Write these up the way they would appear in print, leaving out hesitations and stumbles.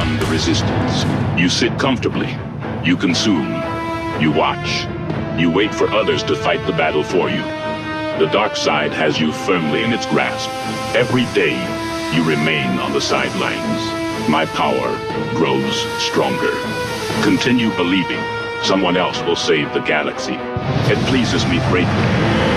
become the resistance. You sit comfortably. You consume. You watch. You wait for others to fight the battle for you. The dark side has you firmly in its grasp. Every day, you remain on the sidelines. My power grows stronger. Continue believing. Someone else will save the galaxy. It pleases me greatly.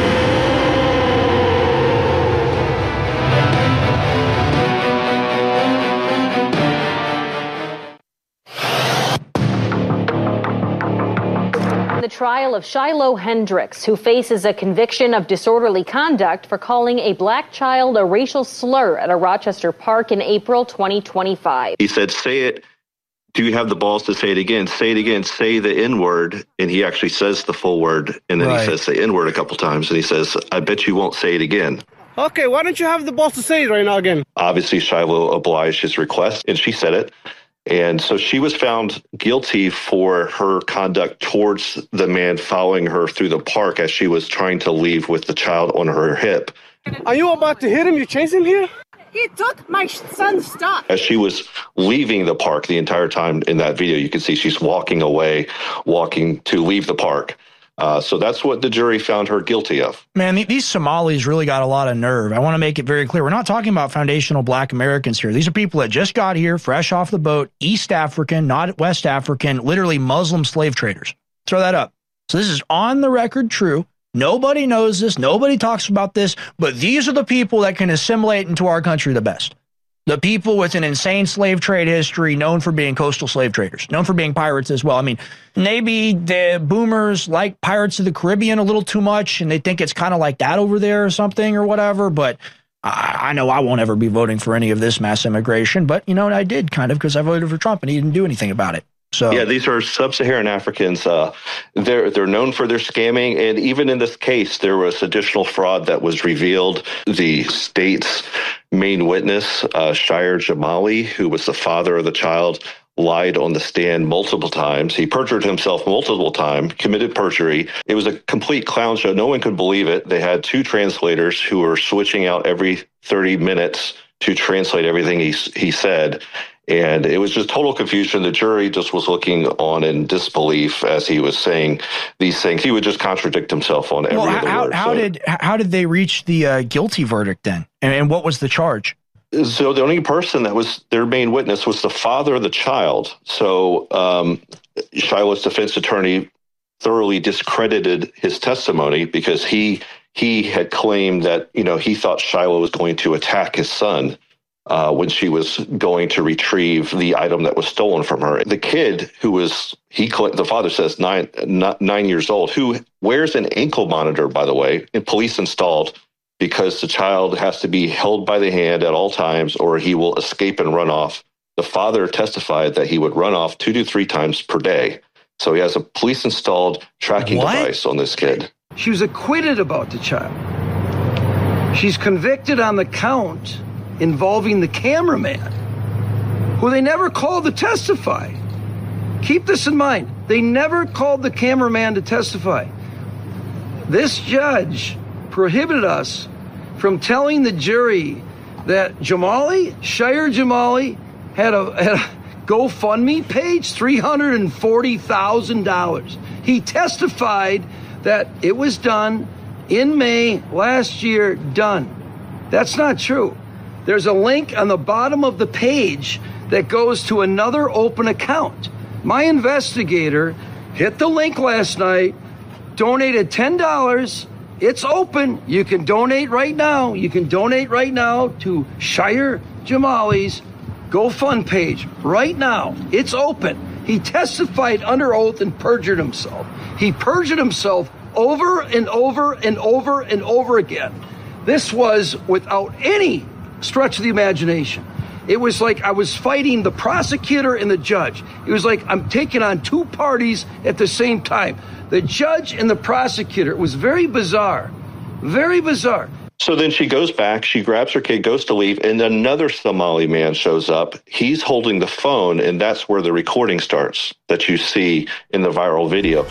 The trial of Shiloh Hendricks, who faces a conviction of disorderly conduct for calling a black child a racial slur at a Rochester park in April 2025. He said, say it. Do you have the balls to say it again? Say it again. Say the N-word. And he actually says the full word. And then he says the N-word a couple times. And he says, I bet you won't say it again. Okay, why don't you have the balls to say it right now again? Obviously, Shiloh obliged his request, and she said it. And so she was found guilty for her conduct towards the man following her through the park as she was trying to leave with the child on her hip. Are you about to hit him? You chase him here? He took my son's stuff. As she was leaving the park the entire time in that video, you can see she's walking away, walking to leave the park. So that's what the jury found her guilty of. Man, these Somalis really got a lot of nerve. I want to make it very clear. We're not talking about foundational black Americans here. These are people that just got here, fresh off the boat, East African, not West African, literally Muslim slave traders. Throw that up. So this is on the record true. Nobody knows this. Nobody talks about this. But these are the people that can assimilate into our country the best. The people with an insane slave trade history, known for being coastal slave traders, known for being pirates as well. I mean, maybe the boomers like Pirates of the Caribbean a little too much, and they think it's kind of like that over there or something or whatever. But I know I won't ever be voting for any of this mass immigration. But, you know, and I did kind of because I voted for Trump and he didn't do anything about it. So yeah, these are sub-Saharan Africans. They're known for their scamming. And even in this case, there was additional fraud that was revealed. The state's main witness, Shire Jamali, who was the father of the child, lied on the stand multiple times. He perjured himself multiple times, committed perjury. It was a complete clown show. No one could believe it. They had two translators who were switching out every 30 minutes to translate everything he said. And it was just total confusion. The jury just was looking on in disbelief as he was saying these things. He would just contradict himself on every other word. How did they reach the guilty verdict then? And what was the charge? So the only person that was their main witness was the father of the child. So Shiloh's defense attorney thoroughly discredited his testimony because he had claimed that, you know, he thought Shiloh was going to attack his son when she was going to retrieve the item that was stolen from her. The kid, who was, the father says, 9 years old, who wears an ankle monitor, by the way, and police installed, because the child has to be held by the hand at all times or he will escape and run off. The father testified that he would run off 2 to 3 times per day. So he has a police installed tracking device on this kid. She was acquitted about the child. She's convicted on the count involving the cameraman, who they never called to testify. Keep this in mind. They never called the cameraman to testify. This judge prohibited us from telling the jury that Shire Jamali had a GoFundMe page, $340,000. He testified that it was done in May last year, done. That's not true. There's a link on the bottom of the page that goes to another open account. My investigator hit the link last night, donated $10. It's open. You can donate right now. You can donate right now to Shire Jamali's GoFundMe page right now. It's open. He testified under oath and perjured himself. He perjured himself over and over and over and over again. This was without any stretch of the imagination. It was like I was fighting the prosecutor and the judge. It was like I'm taking on two parties at the same time. The judge and the prosecutor. It was very bizarre. Very bizarre. So then she goes back, she grabs her kid, goes to leave, and another Somali man shows up. He's holding the phone, and that's where the recording starts that you see in the viral video.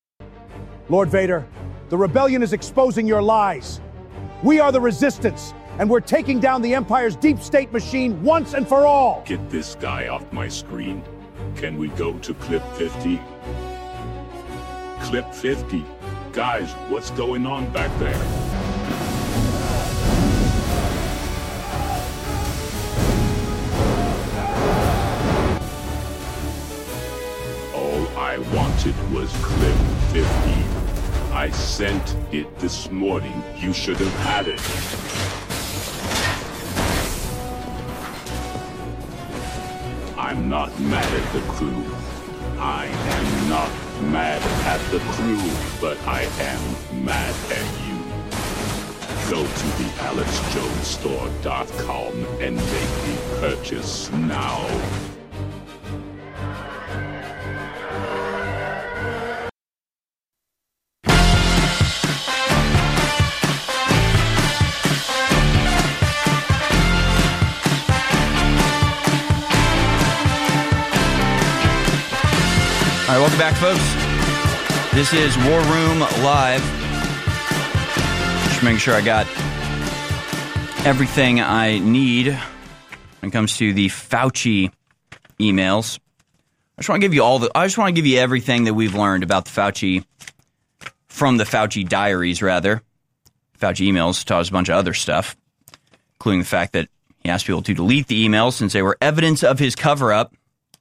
Lord Vader, the rebellion is exposing your lies. We are the resistance, and we're taking down the Empire's deep state machine once and for all. Get this guy off my screen. Can we go to clip 50? Clip 50. Guys, what's going on back there? All I wanted was clip 50. I sent it this morning. You should have had it. I'm not mad at the crew. I am not mad at the crew, but I am mad at you. Go to the AlexJonesStore.com and make the purchase now. All right, welcome back, folks. This is War Room Live. Just making sure I got everything I need when it comes to the Fauci emails. I just want to give you everything that we've learned about the Fauci from the Fauci diaries, rather. Fauci emails taught us a bunch of other stuff, including the fact that he asked people to delete the emails since they were evidence of his cover-up.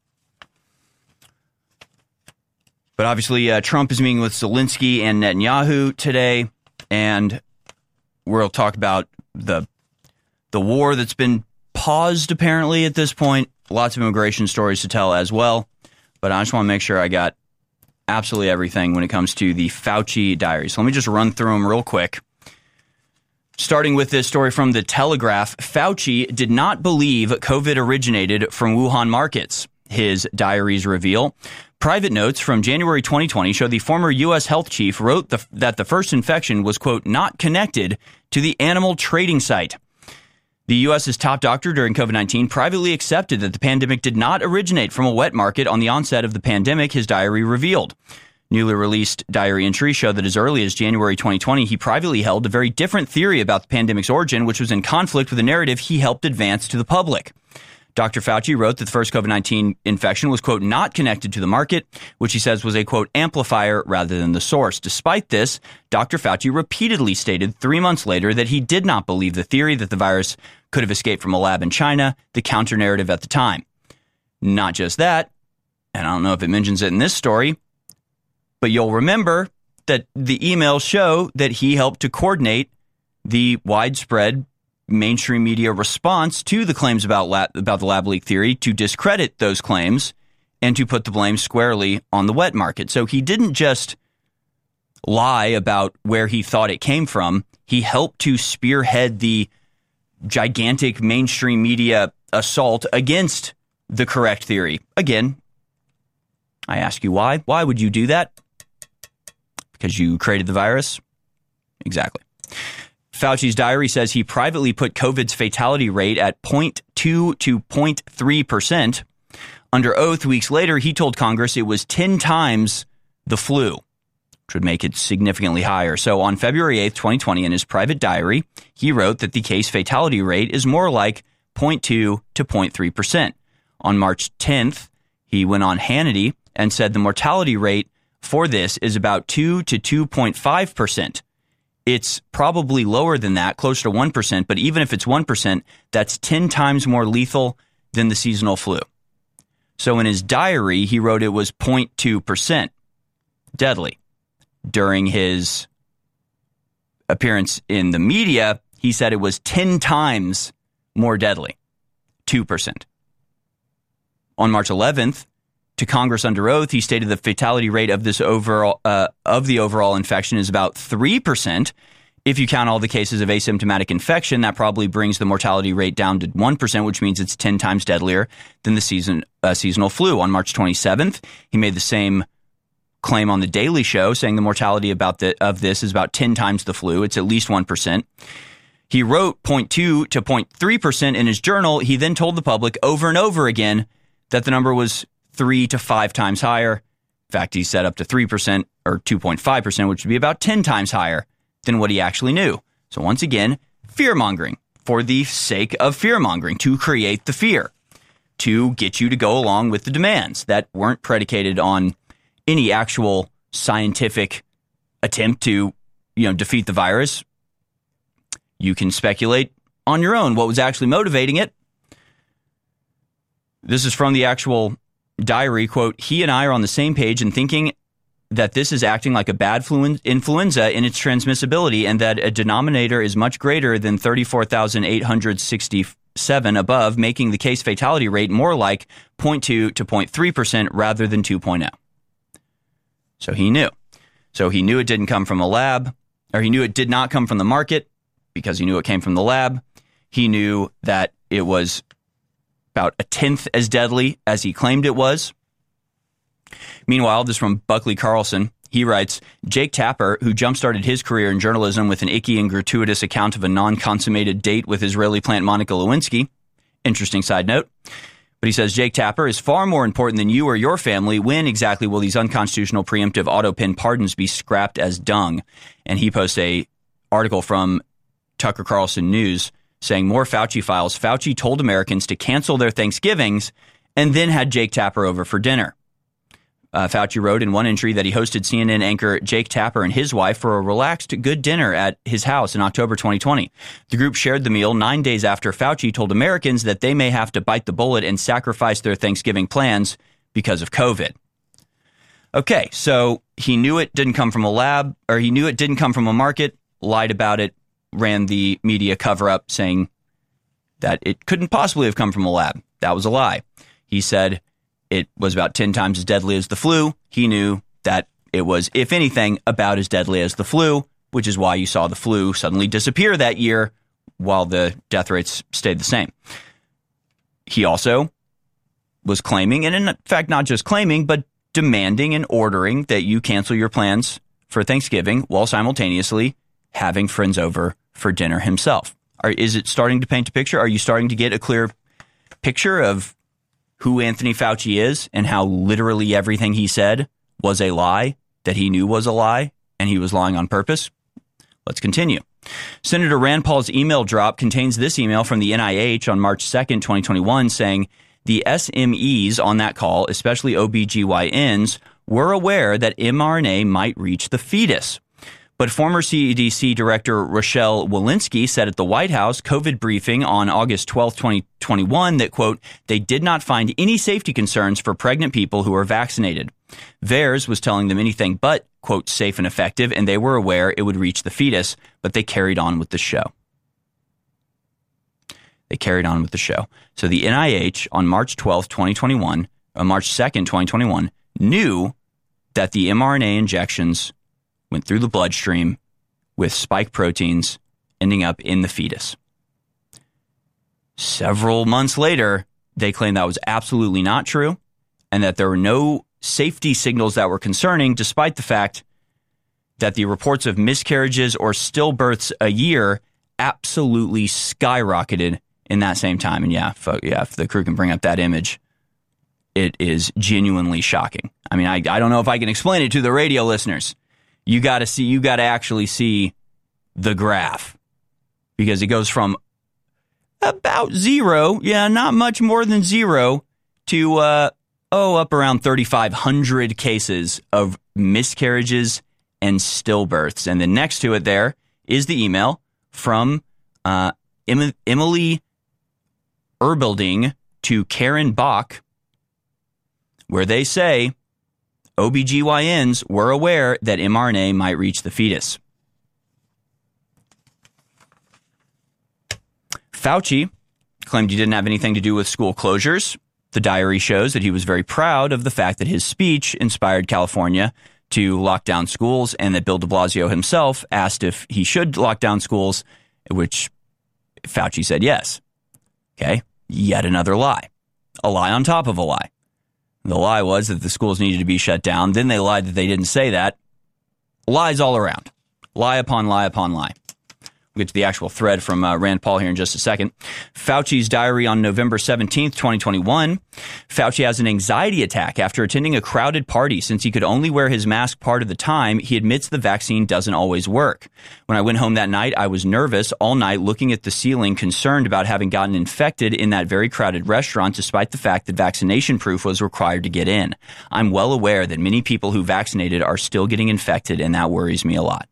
But obviously, Trump is meeting with Zelensky and Netanyahu today, and we'll talk about the war that's been paused, apparently, at this point. Lots of immigration stories to tell as well. But I just want to make sure I got absolutely everything when it comes to the Fauci diaries. So let me just run through them real quick. Starting with this story from The Telegraph, Fauci did not believe COVID originated from Wuhan markets, his diaries reveal. Private notes from January 2020 show the former U.S. health chief wrote that the first infection was, quote, not connected to the animal trading site. The U.S.'s top doctor during COVID-19 privately accepted that the pandemic did not originate from a wet market on the onset of the pandemic, his diary revealed. Newly released diary entries show that as early as January 2020, he privately held a very different theory about the pandemic's origin, which was in conflict with the narrative he helped advance to the public. Dr. Fauci wrote that the first COVID-19 infection was, quote, not connected to the market, which he says was a, quote, amplifier rather than the source. Despite this, Dr. Fauci repeatedly stated 3 months later that he did not believe the theory that the virus could have escaped from a lab in China, the counter-narrative at the time. Not just that, and I don't know if it mentions it in this story, but you'll remember that the emails show that he helped to coordinate the widespread mainstream media response to the claims about the lab leak theory to discredit those claims and to put the blame squarely on the wet market. So he didn't just lie about where he thought it came from. He helped to spearhead the gigantic mainstream media assault against the correct theory. Again, I ask you why. Why would you do that? Because you created the virus? Exactly. Fauci's diary says he privately put COVID's fatality rate at 0.2 to 0.3%. Under oath, weeks later, he told Congress it was 10 times the flu, which would make it significantly higher. So on February 8th, 2020, in his private diary, he wrote that the case fatality rate is more like 0.2 to 0.3%. On March 10th, he went on Hannity and said the mortality rate for this is about 2 to 2.5%. It's probably lower than that, closer to 1%, but even if it's 1%, that's 10 times more lethal than the seasonal flu. So in his diary, he wrote it was 0.2% deadly. During his appearance in the media, he said it was 10 times more deadly, 2%. On March 11th, to Congress under oath, he stated the fatality rate of this overall the overall infection is about 3%. If you count all the cases of asymptomatic infection, that probably brings the mortality rate down to 1%, which means it's 10 times deadlier than the seasonal flu. On March 27th, he made the same claim on The Daily Show, saying the mortality of this is about 10 times the flu. It's at least 1%. He wrote 0.2 to 0.3% in his journal. He then told the public over and over again that the number was 3 to 5 times higher. In fact, he said up to 3% or 2.5%, which would be about 10 times higher than what he actually knew. So once again, fear-mongering for the sake of fear-mongering, to create the fear, to get you to go along with the demands that weren't predicated on any actual scientific attempt to, defeat the virus. You can speculate on your own what was actually motivating it. This is from the actual diary, quote, "He and I are on the same page in thinking that this is acting like a bad influenza in its transmissibility and that a denominator is much greater than 34,867 above, making the case fatality rate more like 0.2 to 0.3% rather than 2.0. So he knew. So he knew it didn't come from a lab, or he knew it did not come from the market because he knew it came from the lab. He knew that it was about a tenth as deadly as he claimed it was. Meanwhile, this is from Buckley Carlson. He writes, Jake Tapper, who jump-started his career in journalism with an icky and gratuitous account of a non-consummated date with Israeli plant Monica Lewinsky. Interesting side note. But he says, Jake Tapper is far more important than you or your family. When exactly will these unconstitutional preemptive auto-pin pardons be scrapped as dung? And he posts a article from Tucker Carlson News saying, more Fauci files. Fauci told Americans to cancel their Thanksgivings and then had Jake Tapper over for dinner. Fauci wrote in one entry that he hosted CNN anchor Jake Tapper and his wife for a relaxed, good dinner at his house in October 2020. The group shared the meal 9 days after Fauci told Americans that they may have to bite the bullet and sacrifice their Thanksgiving plans because of COVID. Okay, so he knew it didn't come from a lab, or he knew it didn't come from a market, lied about it, ran the media cover-up saying that it couldn't possibly have come from a lab. That was a lie. He said it was about 10 times as deadly as the flu. He knew that it was, if anything, about as deadly as the flu, which is why you saw the flu suddenly disappear that year while the death rates stayed the same. He also was claiming, and in fact not just claiming, but demanding and ordering that you cancel your plans for Thanksgiving while simultaneously having friends over for dinner himself. Is it starting to paint a picture? Are you starting to get a clear picture of who Anthony Fauci is and how literally everything he said was a lie, that he knew was a lie, and he was lying on purpose? Let's continue. Senator Rand Paul's email drop contains this email from the NIH on March 2nd, 2021, saying the SMEs on that call, especially OBGYNs, were aware that mRNA might reach the fetus. But former CDC Director Rochelle Walensky said at the White House COVID briefing on August 12, 2021 that, quote, they did not find any safety concerns for pregnant people who are vaccinated. VAERS was telling them anything but, quote, safe and effective, and they were aware it would reach the fetus, but they carried on with the show. They carried on with the show. So the NIH on March 12, 2021, March 2nd, 2021, knew that the mRNA injections went through the bloodstream with spike proteins ending up in the fetus. Several months later, they claimed that was absolutely not true and that there were no safety signals that were concerning, despite the fact that the reports of miscarriages or stillbirths a year absolutely skyrocketed in that same time. And if the crew can bring up that image, it is genuinely shocking. I mean, I don't know if I can explain it to the radio listeners. You got to actually see the graph, because it goes from about zero, not much more than zero, to up around 3,500 cases of miscarriages and stillbirths. And then next to it there is the email from Emily Erbilding to Karen Bach, where they say OBGYNs were aware that mRNA might reach the fetus. Fauci claimed he didn't have anything to do with school closures. The diary shows that he was very proud of the fact that his speech inspired California to lock down schools, and that Bill de Blasio himself asked if he should lock down schools, which Fauci said yes. Okay, yet another lie. A lie on top of a lie. The lie was that the schools needed to be shut down. Then they lied that they didn't say that. Lies all around. Lie upon lie upon lie. We'll get to the actual thread from Rand Paul here in just a second. Fauci's diary on November 17th, 2021. Fauci has an anxiety attack after attending a crowded party. Since he could only wear his mask part of the time, he admits the vaccine doesn't always work. When I went home that night, I was nervous all night, looking at the ceiling, concerned about having gotten infected in that very crowded restaurant, despite the fact that vaccination proof was required to get in. I'm well aware that many people who vaccinated are still getting infected, and that worries me a lot.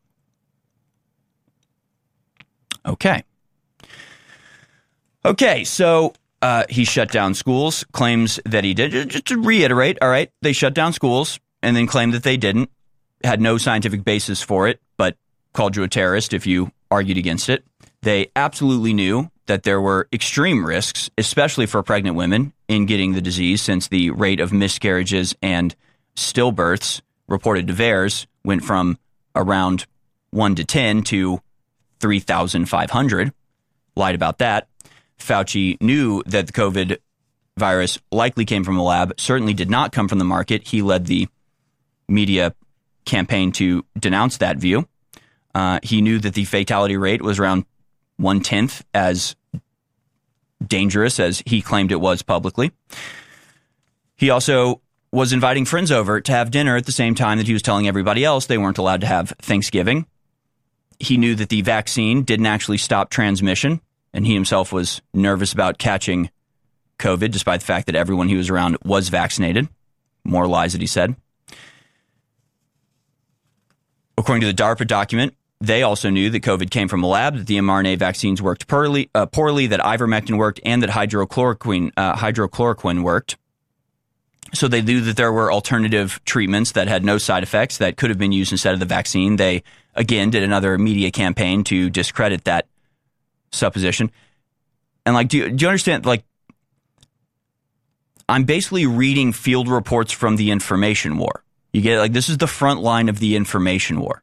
Okay, so he shut down schools, claims that he did. Just to reiterate, all right, they shut down schools and then claimed that they didn't, had no scientific basis for it, but called you a terrorist if you argued against it. They absolutely knew that there were extreme risks, especially for pregnant women, in getting the disease, since the rate of miscarriages and stillbirths reported to VAERS went from around 1 to 10 to 3,500. Lied about that. Fauci knew that the COVID virus likely came from a lab, certainly did not come from the market. He led the media campaign to denounce that view. He knew that the fatality rate was around 1/10 as dangerous as he claimed it was publicly. He also was inviting friends over to have dinner at the same time that he was telling everybody else they weren't allowed to have Thanksgiving. He knew that the vaccine didn't actually stop transmission, and he himself was nervous about catching COVID, despite the fact that everyone he was around was vaccinated. More lies that he said. According to the DARPA document, they also knew that COVID came from a lab, that the mRNA vaccines worked poorly, that ivermectin worked, and that hydrochloroquine worked. So they knew that there were alternative treatments that had no side effects that could have been used instead of the vaccine. They, again, did another media campaign to discredit that supposition. And, do you understand, I'm basically reading field reports from the information war. You get this is the front line of the information war.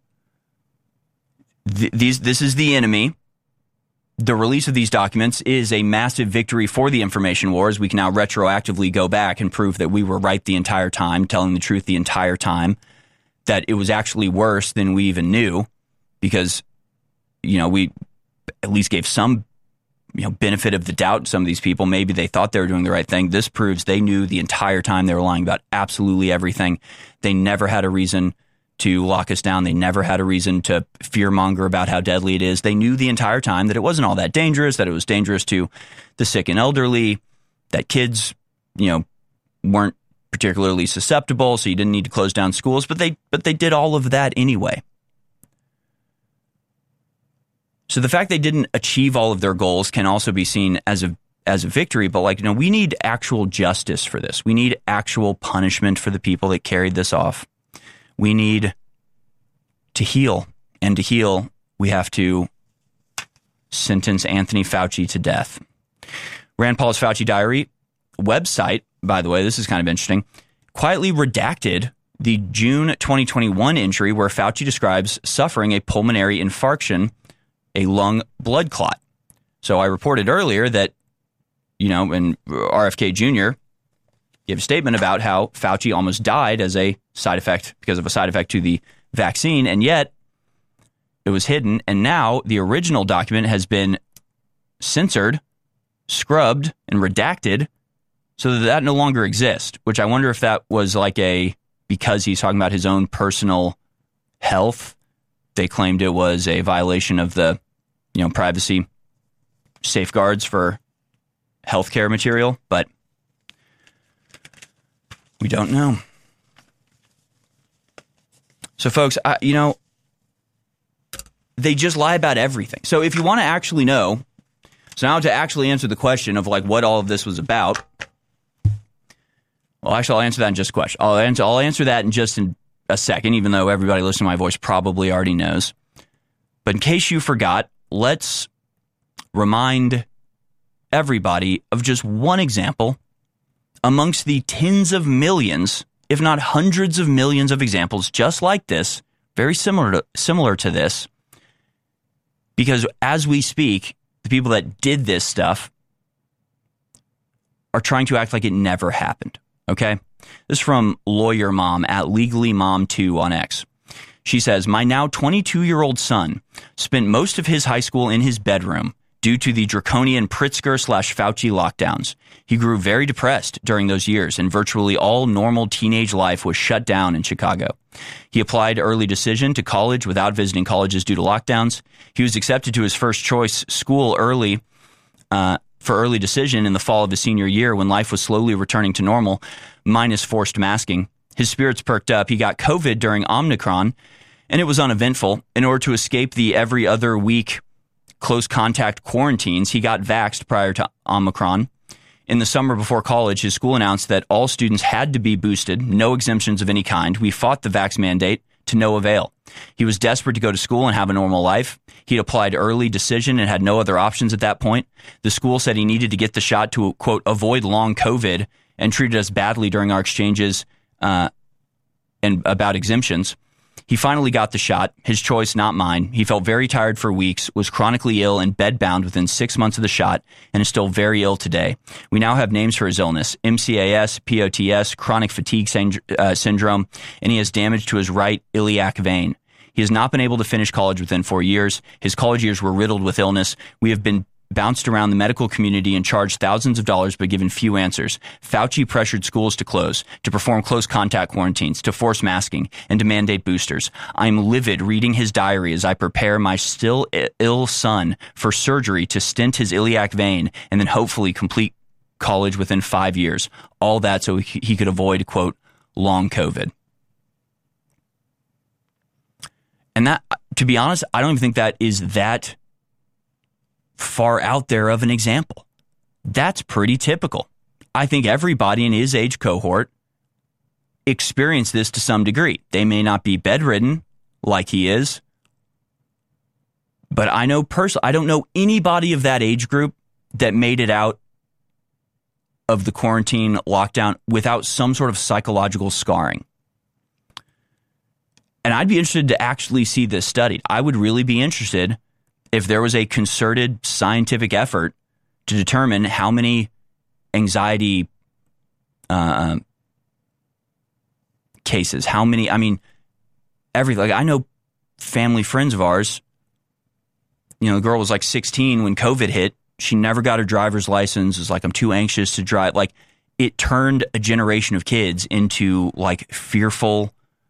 This is the enemy. The release of these documents is a massive victory for the information wars. We can now retroactively go back and prove that we were right the entire time, telling the truth the entire time, that it was actually worse than we even knew, because, we at least gave some, benefit of the doubt to some of these people. Maybe they thought they were doing the right thing. This proves they knew the entire time they were lying about absolutely everything. They never had a reason to lock us down. They never had a reason to fearmonger about how deadly it is. They knew the entire time that it wasn't all that dangerous, that it was dangerous to the sick and elderly, that kids, weren't particularly susceptible, so you didn't need to close down schools, but they did all of that anyway. So the fact they didn't achieve all of their goals can also be seen as a victory, but we need actual justice for this. We need actual punishment for the people that carried this off. We need to heal, and to heal, we have to sentence Anthony Fauci to death. Rand Paul's Fauci Diary website, by the way, this is kind of interesting, quietly redacted the June 2021 entry where Fauci describes suffering a pulmonary infarction, a lung blood clot. So I reported earlier that, and RFK Jr. gave a statement about how Fauci almost died as a side effect, because of a side effect to the vaccine, and yet it was hidden. And now the original document has been censored, scrubbed, and redacted so that no longer exists, which I wonder if that was because he's talking about his own personal health. They claimed it was a violation of the, privacy safeguards for healthcare material, but we don't know. So, folks, they just lie about everything. So if you want to actually know, so now to actually answer the question of what all of this was about, well, actually, I'll answer that in just a question. I'll answer that in just a second, even though everybody listening to my voice probably already knows. But in case you forgot, let's remind everybody of just one example amongst the tens of millions, if not hundreds of millions of examples just like this, very similar to this, because as we speak, the people that did this stuff are trying to act like it never happened, okay? This is from Lawyer Mom at Legally Mom 2 on X. She says, my now 22-year-old son spent most of his high school in his bedroom due to the draconian Pritzker/Fauci lockdowns. He grew very depressed during those years, and virtually all normal teenage life was shut down in Chicago. He applied early decision to college without visiting colleges due to lockdowns. He was accepted to his first choice school early for early decision in the fall of his senior year when life was slowly returning to normal, minus forced masking. His spirits perked up. He got COVID during Omicron, and it was uneventful. In order to escape the every other week close contact quarantines, he got vaxxed prior to Omicron. In the summer before college, his school announced that all students had to be boosted, no exemptions of any kind. We fought the vax mandate to no avail. He was desperate to go to school and have a normal life. He applied early decision and had no other options at that point. The school said he needed to get the shot to, quote, avoid long COVID, and treated us badly during our exchanges and about exemptions. He finally got the shot, his choice, not mine. He felt very tired for weeks, was chronically ill and bedbound within 6 months of the shot, and is still very ill today. We now have names for his illness: MCAS, POTS, chronic fatigue syndrome, and he has damage to his right iliac vein. He has not been able to finish college within 4 years. His college years were riddled with illness. We have been bounced around the medical community and charged thousands of dollars but given few answers. Fauci pressured schools to close, to perform close contact quarantines, to force masking, and to mandate boosters. I'm livid reading his diary as I prepare my still ill son for surgery to stent his iliac vein and then hopefully complete college within 5 years. All that so he could avoid, quote, long COVID. And that, to be honest, I don't even think that is that far out there of an example. That's pretty typical. I think everybody in his age cohort experienced this to some degree. They may not be bedridden like he is, but I know personally, I don't know anybody of that age group that made it out of the quarantine lockdown without some sort of psychological scarring. And I'd be interested to actually see this studied. I would really be interested if there was a concerted scientific effort to determine how many anxiety cases, how many, I mean, like I know family friends of ours, you know, the girl was like 16 when COVID hit. She never got her driver's license. It was like, I'm too anxious to drive. Like, it turned a generation of kids into like fearful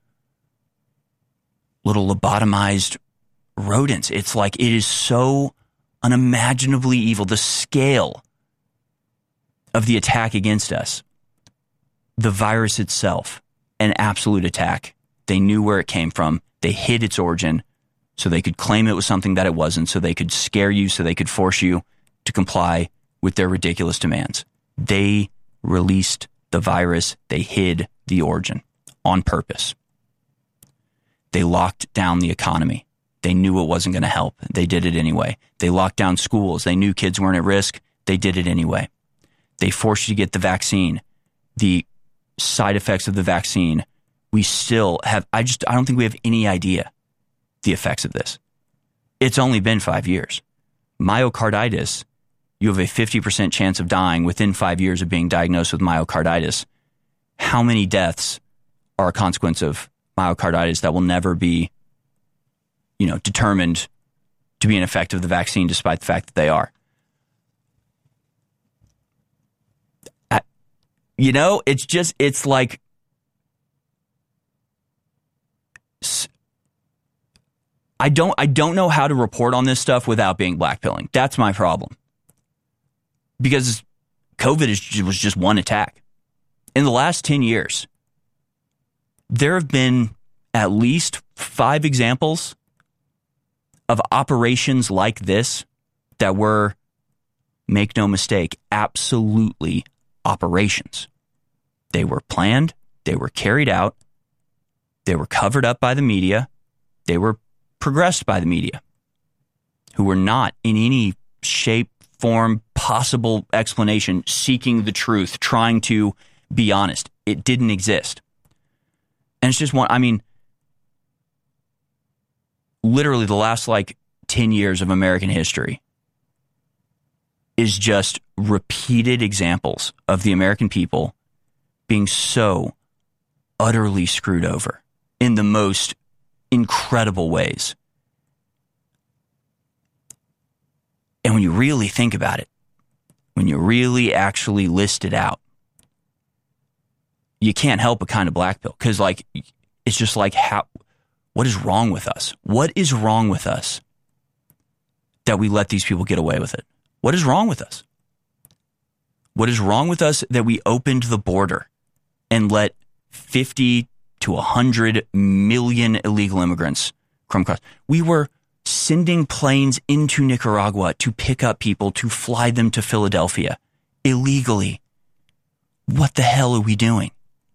little lobotomized rodents. It's like, it is so unimaginably evil. The scale of the attack against us, the virus itself, an absolute attack. They knew where it came from. They hid its origin so they could claim it was something that it wasn't, so they could scare you, so they could force you to comply with their ridiculous demands. They released the virus. They hid the origin on purpose. They locked down the economy. They knew it wasn't going to help. They did it anyway. They locked down schools. They knew kids weren't at risk. They did it anyway. They forced you to get the vaccine. The side effects of the vaccine, we still have, I don't think we have any idea the effects of this. It's only been 5 years. Myocarditis, you have a 50% chance of dying within 5 years of being diagnosed with myocarditis. How many deaths are a consequence of myocarditis that will never be, you know, determined to be an effect of the vaccine, despite the fact that they are? You know, it's like, I don't know how to report on this stuff without being blackpilling. That's my problem. Because COVID was just one attack. In the last 10 years, there have been at least 5 examples of operations like this that were, make no mistake, absolutely operations. They were planned, they were carried out, they were covered up by the media, they were progressed by the media, who were not in any shape, form, possible explanation seeking the truth, trying to be honest. It didn't exist. And it's just one, I mean, literally the last like 10 years of American history is just repeated examples of the American people being so utterly screwed over in the most incredible ways. And when you really think about it, when you really actually list it out, you can't help but kind of black pill, because like, it's just like, what is wrong with us? What is wrong with us that we let these people get away with it? What is wrong with us? What is wrong with us that we opened the border and let 50 to 100 million illegal immigrants come across? We were sending planes into Nicaragua to pick up people, to fly them to Philadelphia illegally. What the hell are we doing?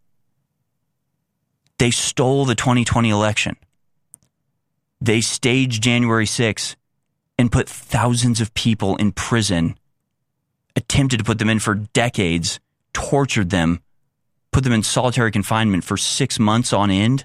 They stole the 2020 election. They staged January 6th and put thousands of people in prison, attempted to put them in for decades, tortured them, put them in solitary confinement for 6 months on end.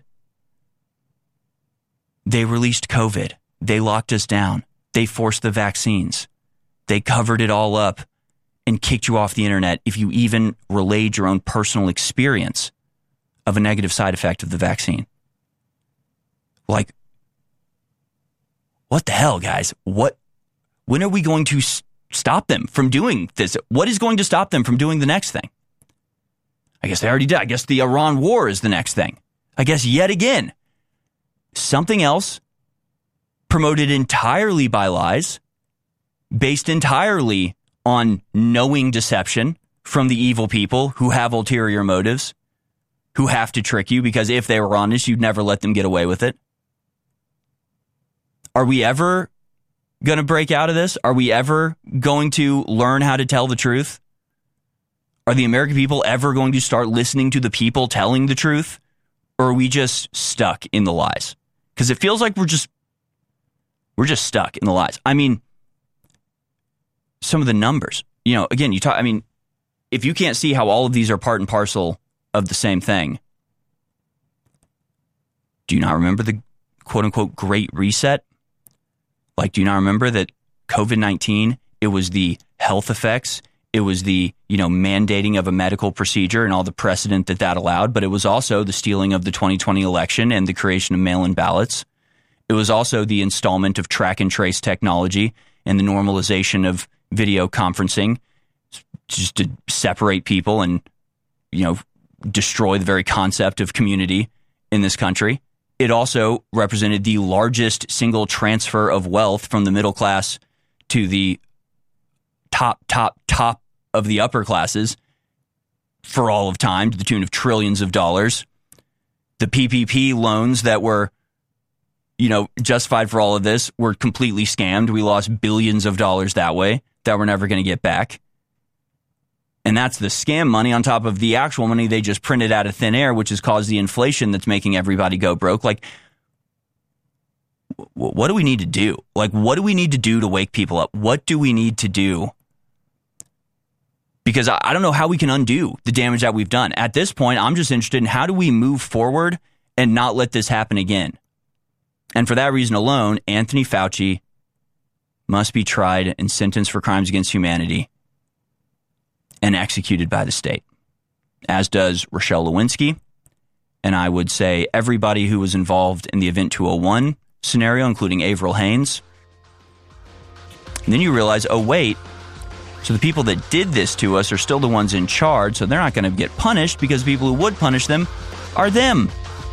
They released COVID. They locked us down. They forced the vaccines. They covered it all up and kicked you off the internet if you even relayed your own personal experience of a negative side effect of the vaccine. Like, what the hell, guys? When are we going to stop them from doing this? What is going to stop them from doing the next thing? I guess they already did. I guess the Iran war is the next thing. I guess yet again, something else promoted entirely by lies, based entirely on knowing deception from the evil people who have ulterior motives, who have to trick you, because if they were honest, you'd never let them get away with it. Are we ever going to break out of this? Are we ever going to learn how to tell the truth? Are the American people ever going to start listening to the people telling the truth? Or are we just stuck in the lies? Because it feels like we're just stuck in the lies. I mean, some of the numbers, again, if you can't see how all of these are part and parcel of the same thing, do you not remember the quote unquote Great Reset? Like, do you not remember that COVID-19, it was the health effects, it was the, mandating of a medical procedure and all the precedent that allowed, but it was also the stealing of the 2020 election and the creation of mail-in ballots. It was also the installment of track and trace technology and the normalization of video conferencing just to separate people and, destroy the very concept of community in this country. It also represented the largest single transfer of wealth from the middle class to the top of the upper classes for all of time, to the tune of trillions of dollars. The PPP loans that were, justified for all of this were completely scammed. We lost billions of dollars that way that we're never going to get back. And that's the scam money on top of the actual money they just printed out of thin air, which has caused the inflation that's making everybody go broke. Like, what do we need to do? Like, what do we need to do to wake people up? What do we need to do? Because I don't know how we can undo the damage that we've done. At this point, I'm just interested in how do we move forward and not let this happen again. And for that reason alone, Anthony Fauci must be tried and sentenced for crimes against humanity and executed by the state, as does Rochelle Lewinsky. And I would say everybody who was involved in the Event 201 scenario, including Avril Haines. And then you realize, oh, wait, so the people that did this to us are still the ones in charge, so they're not going to get punished because the people who would punish them are them.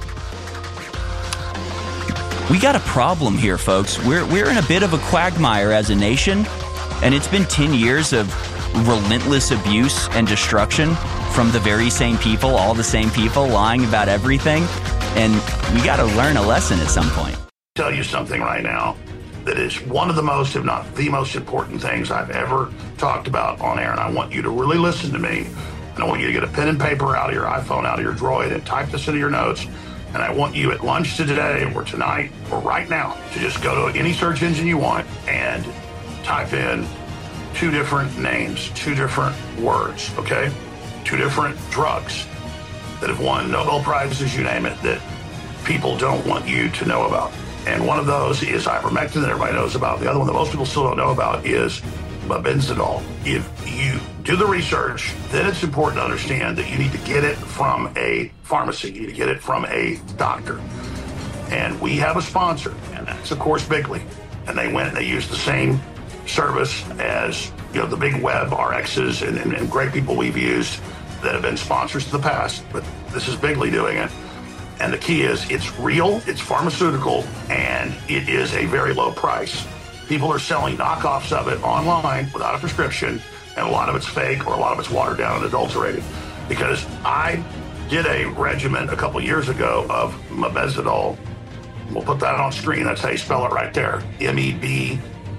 We got a problem here, folks. We're in a bit of a quagmire as a nation, and it's been 10 years of relentless abuse and destruction from the very same people, all the same people lying about everything, and we got to learn a lesson at some point. Tell you something right now that is one of the most, if not the most important things I've ever talked about on air, and I want you to really listen to me, and I want you to get a pen and paper out of your iPhone, out of your Droid, and type this into your notes. And I want you at lunch today or tonight or right now to just go to any search engine you want and type in 2 different names, 2 different words, okay? 2 different drugs that have won Nobel Prizes, you name it, that people don't want you to know about. And one of those is ivermectin that everybody knows about. The other one that most people still don't know about is Benzidol. If you do the research, then it's important to understand that you need to get it from a pharmacy. You need to get it from a doctor. And we have a sponsor, and that's, of course, Bigley. And they went and they used the same service as, the big web RXs and great people we've used that have been sponsors to the past. But this is Bigley doing it. And the key is it's real, it's pharmaceutical, and it is a very low price. People are selling knockoffs of it online without a prescription, and a lot of it's fake or a lot of it's watered down and adulterated. Because I did a regimen a couple years ago of mebendazole. We'll put that on screen. That's how you spell it right there. MEBENDAZOLE,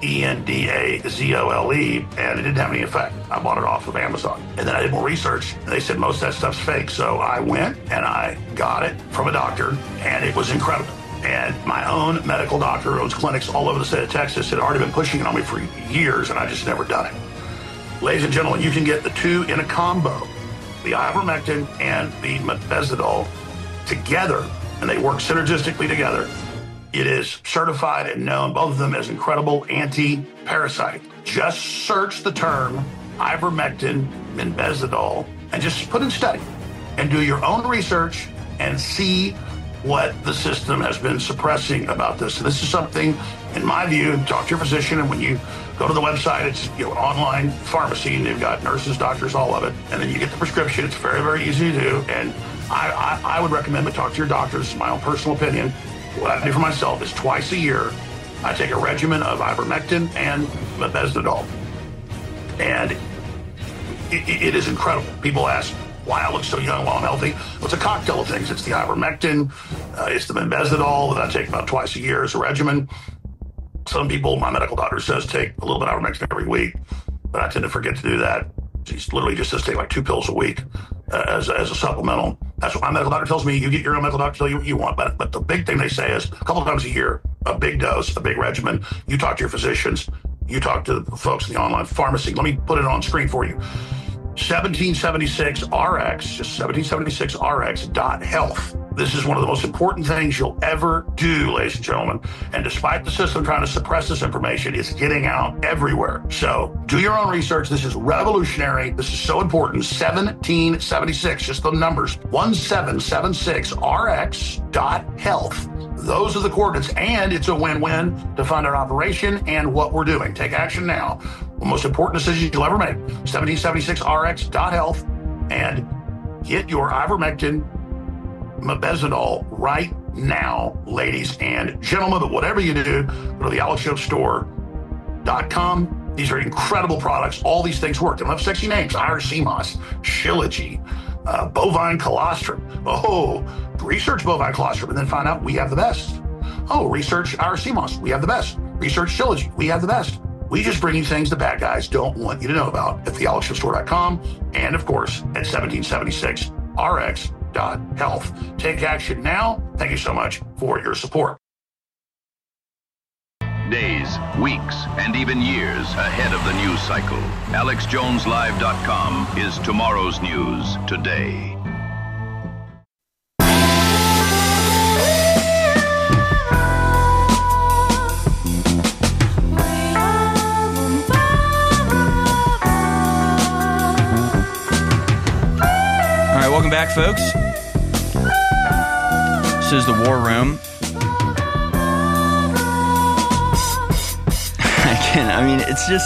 and it didn't have any effect. I bought it off of Amazon. And then I did more research, and they said most of that stuff's fake. So I went and I got it from a doctor, and it was incredible. And my own medical doctor who owns clinics all over the state of Texas had already been pushing it on me for years, and I just never done it. Ladies and gentlemen, you can get the two in a combo, the ivermectin and the mebendazole together, and they work synergistically together. It is certified and known, both of them, as incredible anti-parasite. Just search the term ivermectin, mebendazole, and just put in study and do your own research and see what the system has been suppressing about this. And this is something, in my view, talk to your physician, and when you go to the website, it's an online pharmacy, and they've got nurses, doctors, all of it. And then you get the prescription. It's very, very easy to do. And I would recommend to talk to your doctors. My own personal opinion. What I do for myself is twice a year, I take a regimen of ivermectin and mebendazole. And it is incredible. People ask why I look so young while I'm healthy. Well, it's a cocktail of things. It's the ivermectin, it's the mebendazole that I take about twice a year as a regimen. Some people, my medical doctor says, take a little bit of ivermectin every week, but I tend to forget to do that. He's literally just says take like 2 pills a week as a supplemental. That's what my medical doctor tells me. You get your own medical doctor to tell you what you want. But the big thing they say is a couple of times a year, a big dose, a big regimen. You talk to your physicians. You talk to the folks in the online pharmacy. Let me put it on screen for you. 1776RX, just 1776RX.health. This is one of the most important things you'll ever do, ladies and gentlemen. And despite the system trying to suppress this information, it's getting out everywhere. So do your own research. This is revolutionary. This is so important. 1776, just the numbers, 1776RX.health. Those are the coordinates, and it's a win-win to fund our operation and what we're doing. Take action now. The most important decision you'll ever make, 1776RX.health, and get your ivermectin, mebendazole right now, ladies and gentlemen. But whatever you do, go to the AlexShowStore.com. These are incredible products. All these things work. They don't have sexy names. IRC-MOS, Shilajit, bovine colostrum. Oh, research bovine colostrum and then find out we have the best. Oh, research IRC-MOS. We have the best. Research Shilajit. We have the best. We just bring you things the bad guys don't want you to know about at thealexshowstore.com and, of course, at 1776RX.health. Take action now. Thank you so much for your support. Days, weeks, and even years ahead of the news cycle. AlexJonesLive.com is tomorrow's news today. All right, welcome back, folks. This is the War Room. I mean, it's just,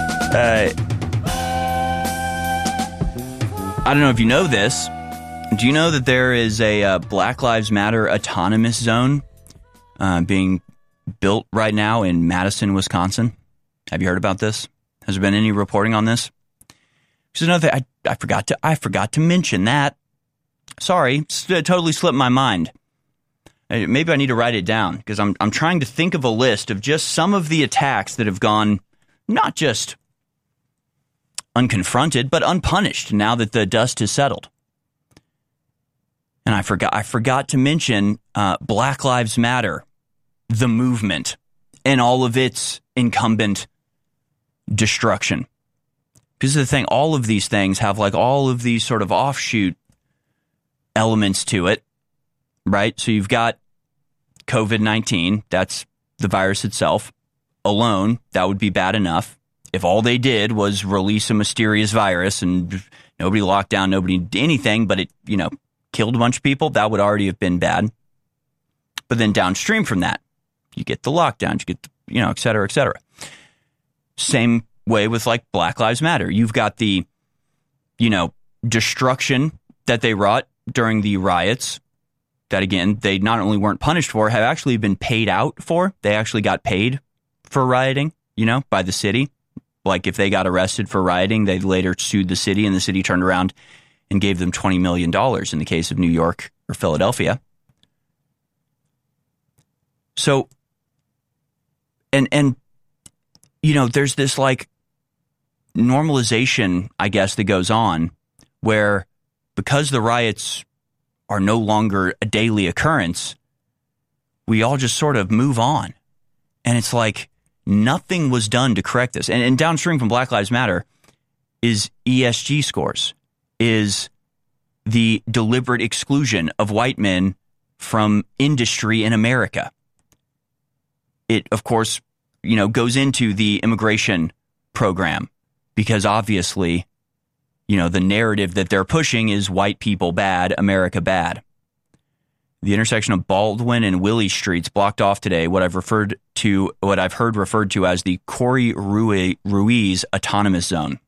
I don't know if you know this. Do you know that there is a Black Lives Matter autonomous zone being built right now in Madison, Wisconsin? Have you heard about this? Has there been any reporting on this? There's another thing. I forgot to mention that. Sorry, it totally slipped my mind. Maybe I need to write it down because I'm trying to think of a list of just some of the attacks that have gone not just unconfronted but unpunished now that the dust has settled. And I forgot to mention Black Lives Matter, the movement, and all of its incumbent destruction. Because the thing, all of these things have like all of these sort of offshoot elements to it. Right? So you've got COVID-19, that's the virus itself. Alone, that would be bad enough. If all they did was release a mysterious virus and nobody locked down, nobody did anything, but it, killed a bunch of people, that would already have been bad. But then downstream from that, you get the lockdowns, you get the, et cetera, et cetera. Same way with like Black Lives Matter. You've got the, destruction that they wrought during the riots that, again, they not only weren't punished for, have actually been paid out for. They actually got paid for rioting, by the city. Like if they got arrested for rioting, they later sued the city and the city turned around and gave them $20 million in the case of New York or Philadelphia. So, and there's this like normalization, I guess, that goes on where because the riots are no longer a daily occurrence, we all just sort of move on. And it's like nothing was done to correct this. And downstream from Black Lives Matter is ESG scores, is the deliberate exclusion of white men from industry in America. It, of course, goes into the immigration program because obviously, the narrative that they're pushing is white people bad, America bad. The intersection of Baldwin and Willie Streets blocked off today, what I've heard referred to as the Corey Ruiz Autonomous Zone.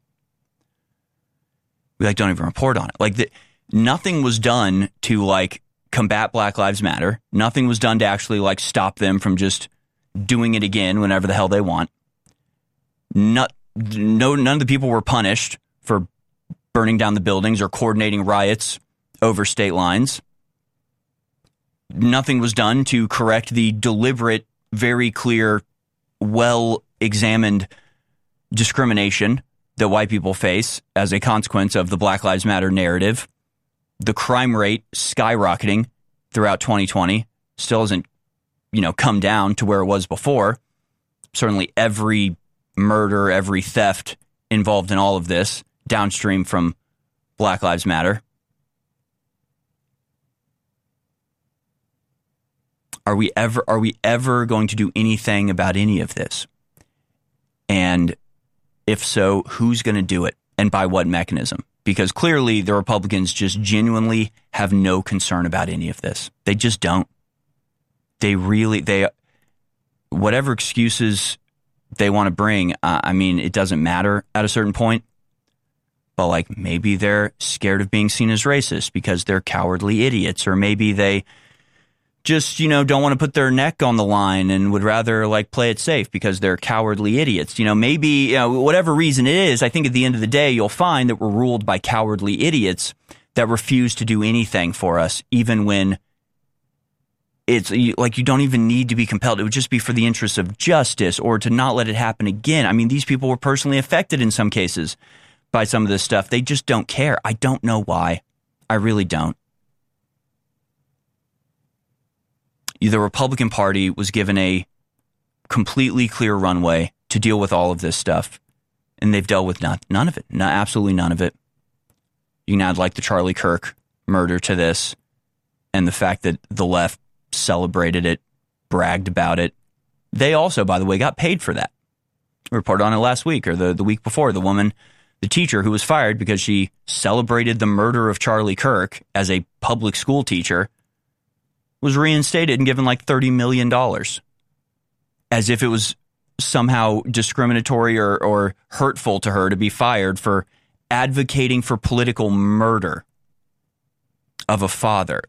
We don't even report on it. Nothing was done to combat Black Lives Matter. Nothing was done to actually stop them from just doing it again whenever the hell they want. None of the people were punished for burning down the buildings or coordinating riots over state lines. Nothing was done to correct the deliberate, very clear, well-examined discrimination that white people face as a consequence of the Black Lives Matter narrative. The crime rate skyrocketing throughout 2020 still hasn't, come down to where it was before. Certainly every murder, every theft involved in all of this downstream from Black Lives Matter. Are we ever going to do anything about any of this? And if so, who's going to do it and by what mechanism? Because clearly the Republicans just genuinely have no concern about any of this. They just don't. Whatever excuses they want to bring, it doesn't matter at a certain point. But maybe they're scared of being seen as racist because they're cowardly idiots, or maybe they just, don't want to put their neck on the line and would rather play it safe because they're cowardly idiots. Maybe, whatever reason it is, I think at the end of the day, you'll find that we're ruled by cowardly idiots that refuse to do anything for us, even when it's you don't even need to be compelled. It would just be for the interests of justice or to not let it happen again. These people were personally affected in some cases by some of this stuff. They just don't care. I don't know why. I really don't. The Republican Party was given a completely clear runway to deal with all of this stuff, and they've dealt with none of it. Absolutely none of it. You can add the Charlie Kirk murder to this, and the fact that the left celebrated it, bragged about it. They also, by the way, got paid for that. We reported on it last week or the week before. The teacher who was fired because she celebrated the murder of Charlie Kirk as a public school teacher was reinstated and given $30 million as if it was somehow discriminatory or hurtful to her to be fired for advocating for political murder of a father.